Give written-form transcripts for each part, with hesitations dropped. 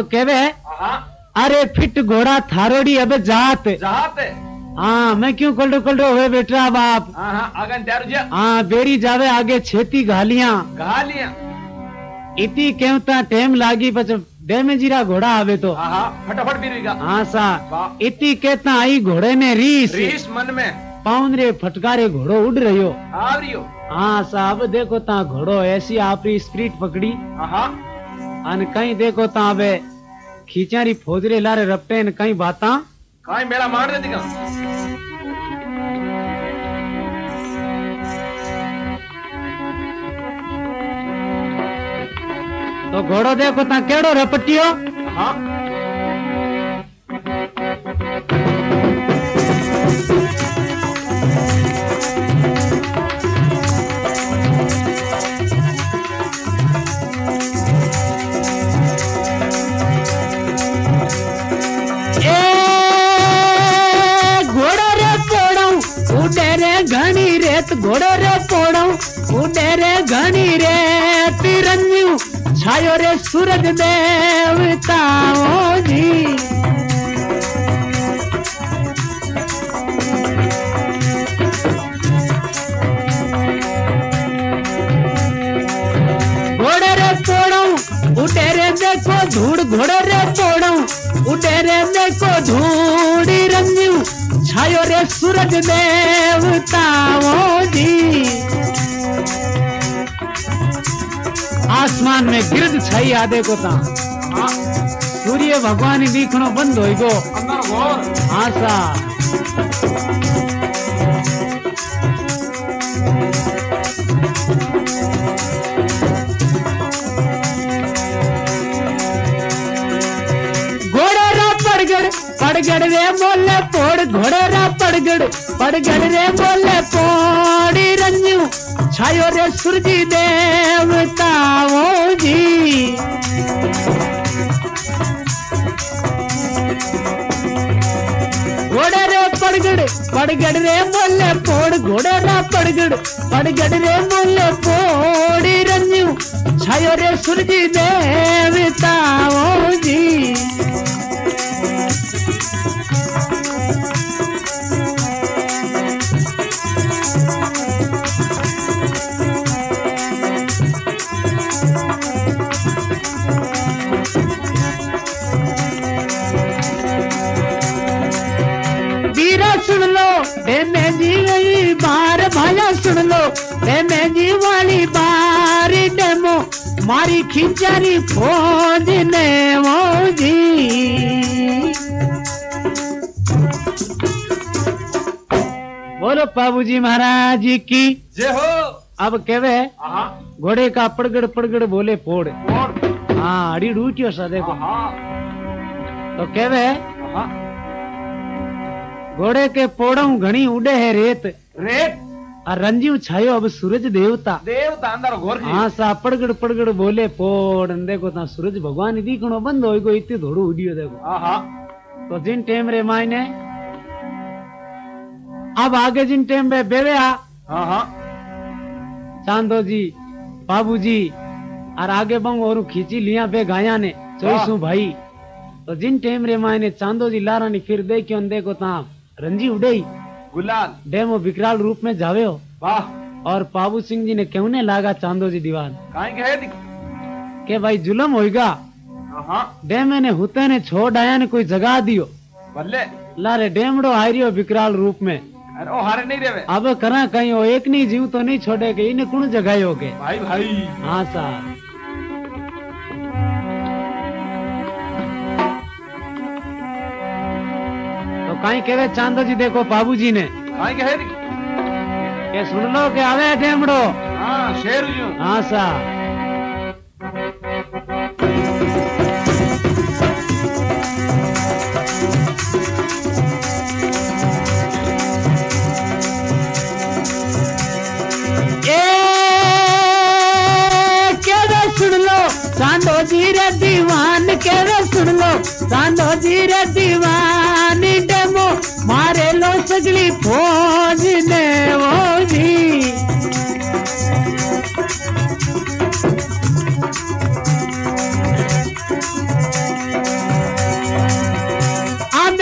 कहवे अरे फिट घोड़ा थारोड़ी अब जात जात हाँ मैं क्यों कल्डो कल्डो हुए बेटा बाप अगन त्यार हाँ बेरी जावे आगे छेती घालियां इती कहता टेम लागी पच डेमे जीरा घोड़ा आवे तो फटाफट बीरेगा हाँ सा इती कहता आई घोड़े ने रीस रीस मन में पाउन रे फटकारे घोड़ो उड़ रहियो आवरियो हाँ साहब देखो ता घोड़ो ऐसी आपरी स्प्रीट पकड़ी अन कहीं देखो ता अबे खींचारी फौजरे लारे रपटे न कहीं बाता कहीं मेरा मार दे दिखा तो घोड़ो देखो ता केड़ो रपटियो घनी रेत घोड़ो रे पोड़ो उड़े रे घनी रेत रंजू छायो रे सूरज देवताओं जी घोड़े रे पोड़ो उड़े रे देखो धूड़ घोड़े रे पोड़ो उड़े रे देखो धूड़ी रंजू छायो रे सूरज देवताओं जी आसमान में गिरद छाई आदे को ता सूर्य भगवान दिखनो बंद होई गो हाँ सा पड़गड़ रे बोले पोड़ घोड़ेरा पड़गड़ रे बोले पोड़ी रंजू छायो रे सूरजी देवताओं जी घोड़े रे पड़गड़ रे बोले पोड़ घोड़ेरा पड़गड़ रे बोले पोड़ी रंजू छायो रे सूरजी देवताओं जी सुन लो मैं जी वही बार भाया सुन लो मैं जी वाली बार डेमो मारी खिंचारी फौज ने वो जी बोलो बाबूजी महाराज जी की जय हो। अब कहवे घोड़े का पड़गड़ बोले पोड़ हाँ अड़ी रूटियो सा देखो तो कहवे घोड़े के पोड़ों घनी उड़े है रेत और रंजीव छायो अब सूरज देवता अंदर घोर हाँ सा पड़गड़ बोले पोड़ देखो ता सूरज भगवान दिखनो बंद हो गो इतनी धोड़ो उड़ियो देखो तो जिन टेम रे मायने अब आगे जिन टेम पे बेवे चांदो जी बाबू जी और आगे बंग और खींची लिया बे गाया ने चोईसू भाई तो जिन टेम रे मायने चांदो जी लारानी फिर देखियो देखो ता रंजी उड़े गुलाल डेमो विकराल रूप में जावे हो वाह और बाबू सिंह जी ने क्यों ने लागा चांदो जी दीवान के भाई जुलम होगा डेमे ने हुते ने छोड़ आया ने कोई जगा दियो बल्ले लारे डेमड़ो हारियो विकराल रूप में अरे ओ हारे नहीं रेवे अब करा कहीं हो एक नहीं जीव तो नहीं छोड़ेगे इन्हें कौन जगायो के भाई भाई हाँ साहब कहीं कहे चांदो जी देखो बाबू जी ने कहीं कहे के सुन लो के आवे डेमड़ो शेर हाँ सा चांदो जी रे दीवान केवे सुन लो चांदो जी रे दीवान डेमो मारे लो सगली फौज ने वो जी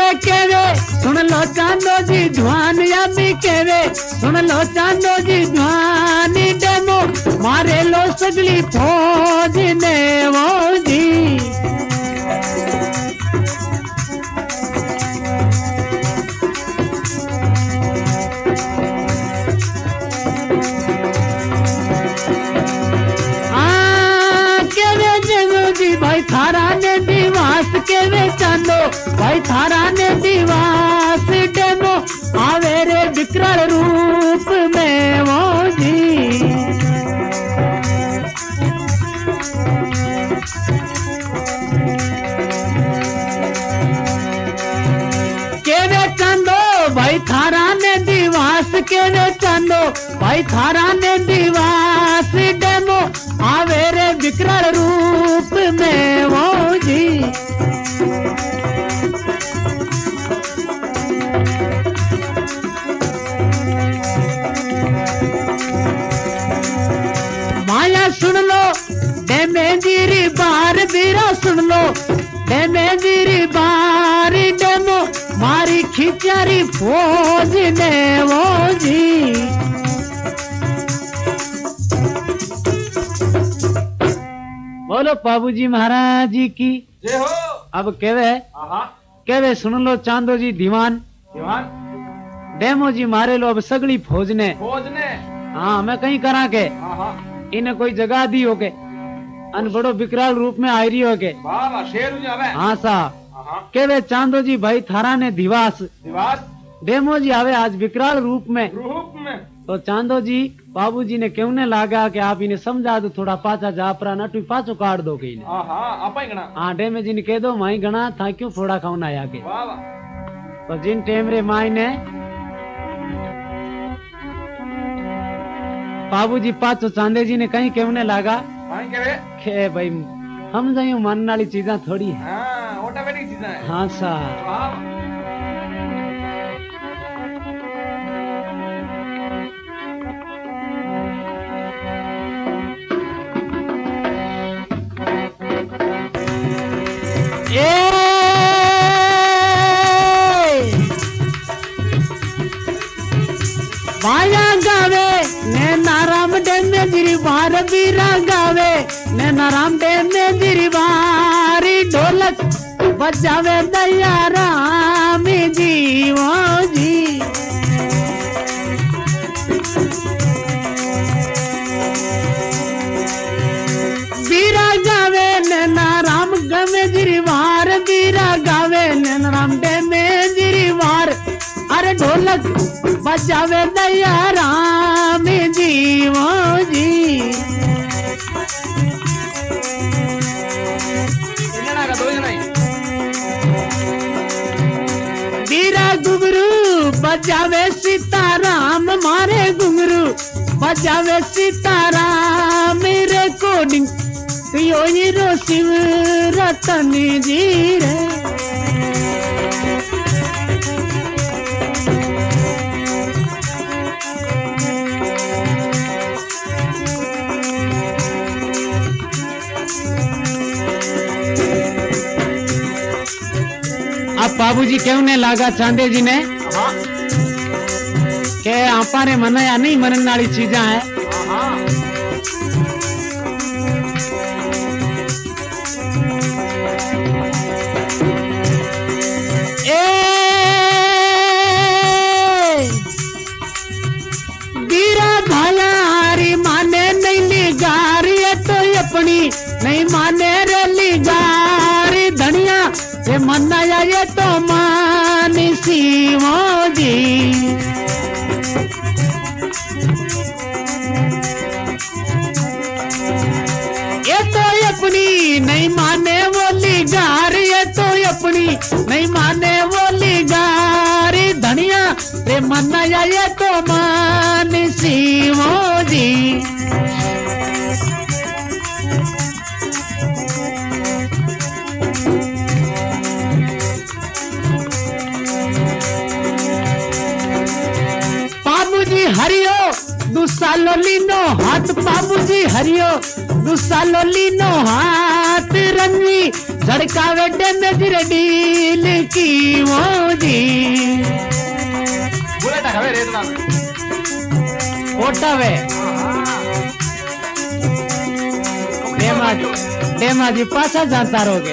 केवे सुन लो चांदो जी ध्वान यामी केवे सुन लो चांदो जी ध्वान डेमो मारे लो सगली फौज ने वो जी भाई थारा ने दिवास के वे चांदो भाई थारा ने दिवास डेमो आवे रे विकराल रूप में वो जी केवे चांदो भाई थारा ने दिवास केवे चांदो भाई थारा ने दिवास डेमो आवे रे विकराल रूप में वो जी माया सुन लो दे मेरी बार बीरा सुन लो दे मेरी बार डेमो मारी खिचारी फौज ने वो जी बोलो बाबूजी महाराज जी की जय हो। अब केवे सुन लो चांदो जी दीवान डेमो जी मारे लो अब सगली फौज ने हाँ मैं कहीं करा के इन्हें कोई जगह दी हो के अन बड़ो विकराल रूप में आई रही हो के हाँ सा केवे चांदो जी भाई थारा ने दिवास डेमो जी आवे आज विकराल रूप में तो चांदो जी बाबूजी ने क्यों ने लागा कि आप इन्हें समझा दो थोड़ा पाचा जापरा नटू पाचो काट दो के हाँ डेमे जी ने कह दो माई गणा था क्यों फोड़ा खाऊन आया के तो जिन टेम रे माई ने बाबूजी पाचो चांदे जी ने कहीं क्यों ने लागा के भाई हम जाइयो मानने वाली चीजा थोड़ी है हाँ सा माया गावे ने नाराम डेमे जिरी बार बीरा गावे ने नाराम डेमे जिरी बारी ढोलक बजावे दया राम जी वो जी बीरा गावे ने नाराम गमे जिरी बार बीरा गावे ने नाराम डेमे जिरी बार अरे ढोलक बजावे दया राम जी वो जी बीरा घुंगरू बजावे सीताराम मारे घुंगरू बजावे सीताराम रिकॉर्डिंग यो हीरो शिव रतन जी रे अब बाबूजी क्यों ने लागा चांदे जी ने के आपारे मना या नहीं मनन वाली चीजा है बीरा भाया हरी माने नहीं लिगारी तो अपनी नहीं माने रे लिगारी धनिया ये मनाया ये तो मानी शिवो जी ये तो अपनी नहीं माने वो लिगार ये तो अपनी नहीं माने वो लिगार धनिया ये मनाया ये तो मानी शिवो जी हरियो दुसालो लीनो हाथ बाबूजी हरियो दुसालो लीनो हाथ रंगी धड़कावे डैमेज रे डील की वो जी बुलेट हवे रेत ना ओटावे डेमाजी पासा जाता रहोगे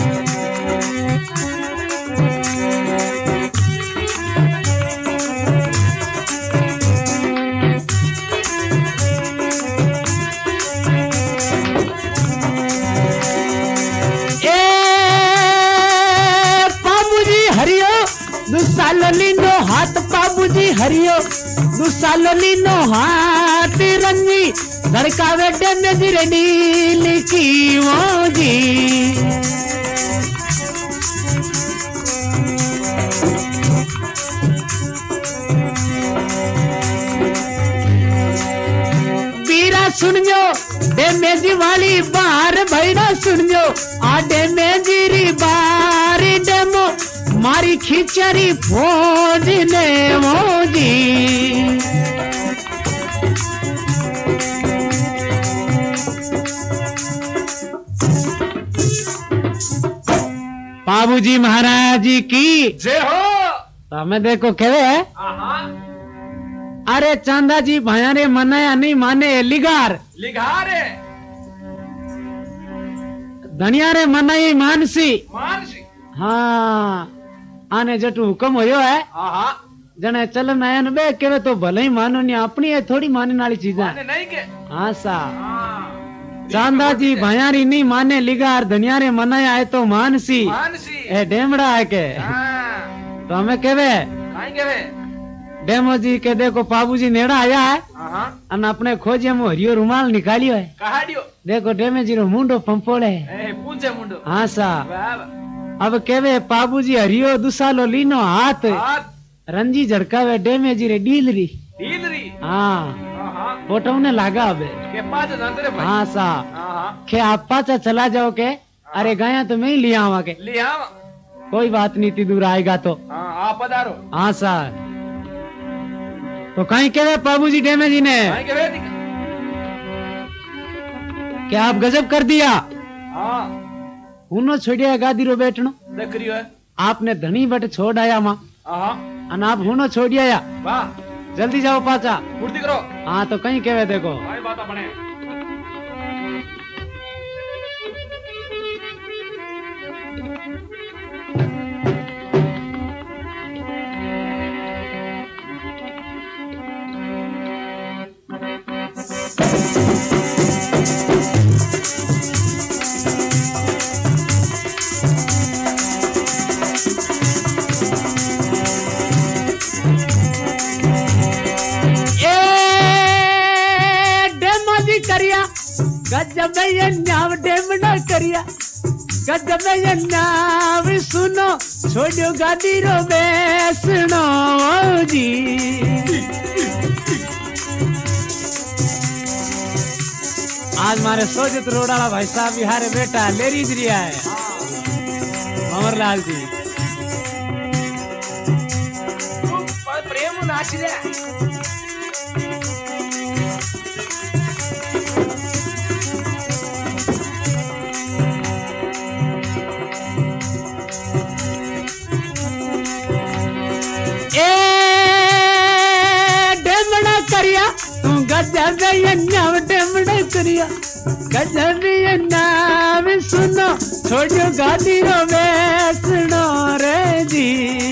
दुसालो लीनो हाथ बाबूजी हरियो दुसालो लीनो हाथ रंगी धड़कावे डैमेज रे डील की वो जी बीरा सुनियो डैमेज वाली बार भैया सुनियो आ डैमेज री बार डेमो मारी खिचड़ी फौज ने मोजी बाबूजी महाराज जी की जय हो। तो हमें देखो केवे है अरे चांदा जी भाया रे मनाया नहीं माने लिगार लिगार है धनिया रे मनाई मानसी मानसी हाँ आने जटू हुक्म होयो है जने चलन आया न बे केवे तो भले ही मानो नहीं अपनी है थोड़ी मानने वाली चीज है नहीं के हाँ सा चांदा जी भयारी नहीं माने लिगार धनिया रे मनाया है तो मानसी ए डेमड़ा है के तो हमें केवे डेमो जी के देखो बाबू जी नेड़ा आया है अन अपने खोजे में हरियो रुमाल निकालियो है कहाडियो देखो डेमे जी रो मुंडो पंपोड़े पूंजे मुंडो हाँ सा अब केवे बाबूजी हरियो दुसालो लीनो हाथ रंजी झड़कावे डेमे जी रे डीलरी हाँ फोटो ने लागा अब हाँ सा के आप पाचा चला जाओ के अरे गया तो मैं ही लिया आवा के कोई बात नहीं इतनी दूर आएगा तो आप पधारो हाँ सा तो कहीं केवे बाबूजी डेमे जी ने क्या आप गजब कर दिया उनो छोड़िया गादी रो बैठनो देखरियो है आपने धनी बट छोड़ आया मां अन आप हुनो छोड़ आया वाह जल्दी जाओ पाचा फुर्ती करो हाँ तो कहीं केवे देखो भाई बात बने गजब नाव डेमना करिया गजब नाव सुनो छोड़ो गादी रो बैसनो जी आज मारे सोजत रोडाला भाई साहब बिहारे बेटा लेरी रिया है अमरलाल जी प्रेम नाच रे गजब नाम डेमड़ा करिया गजब नाम सुनो छोड़ो गादी रो बैसनो रे जी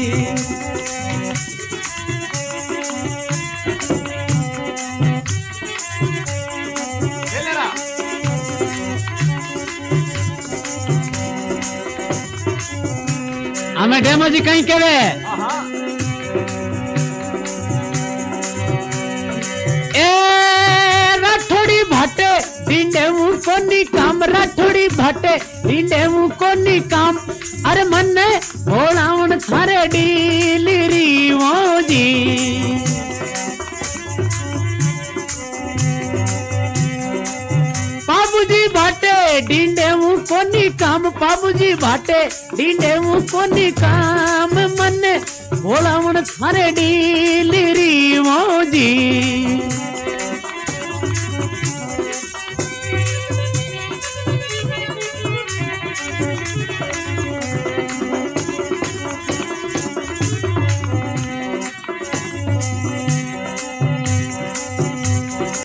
हमें डेमो जी कहीं केवे भाटे डींडे कोनी काम राठोड़ी भाटे डींडे कोनी काम अरे मन भोलावन थारे डीलरी वो जी बाबूजी भाटे डींडे कोनी काम बाबूजी भाटे डींडे कोनी काम मन भोलावन थारे डीलरी वो जी